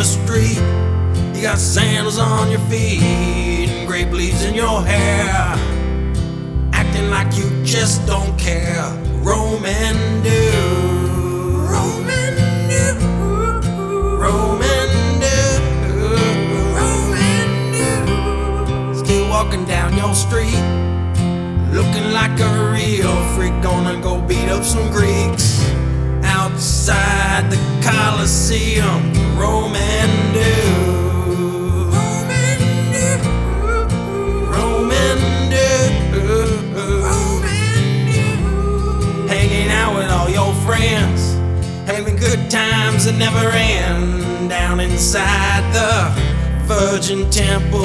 street. You got sandals on your feet and grape leaves in your hair, acting like you just don't care. Roman dude, Roman dude, Roman dude, Roman dude. Still walking down your street, looking like a real freak. Gonna go beat up some Greeks outside the Colosseum. Roman dude, Roman dude, Roman dude, Roman dude. Hanging out with all your friends, having good times that never end. Down inside the Virgin Temple,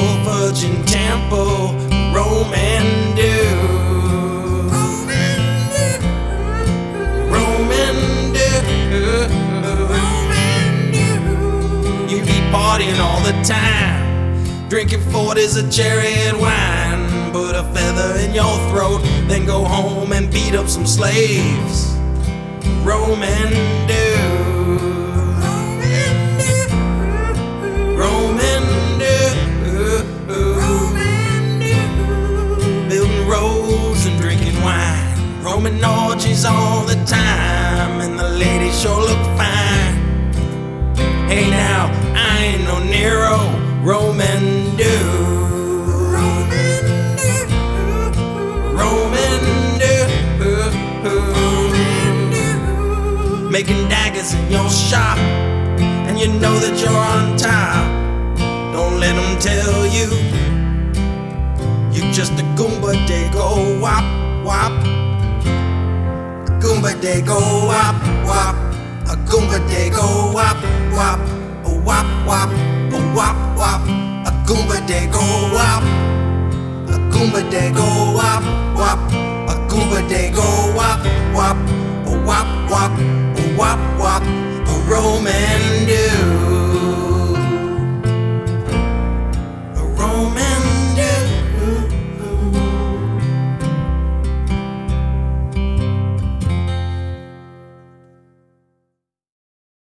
Roman dude. You be partying all the time, drinking 40s of cherry and wine. Put a feather in your throat, then go home and beat up some slaves. Roman dude, Roman dude, building roads and drinking wine. Roman orgies all the time, and the ladies sure look fine. Hey now, I ain't no Nero, Roman dude, Roman dude, Roman dude, making daggers in your shop, and you know that you're on top. Don't let them tell you you're just a Goomba. They go wop, wop. Goomba they go wop, wop. A Goomba they go wop, wop. A wop, wop, a wop, wop. A Goomba they go wop. A Goomba they go wop, wop. A Goomba they go wop, wop. A wop, wop, a wop, wop. A Roman dude.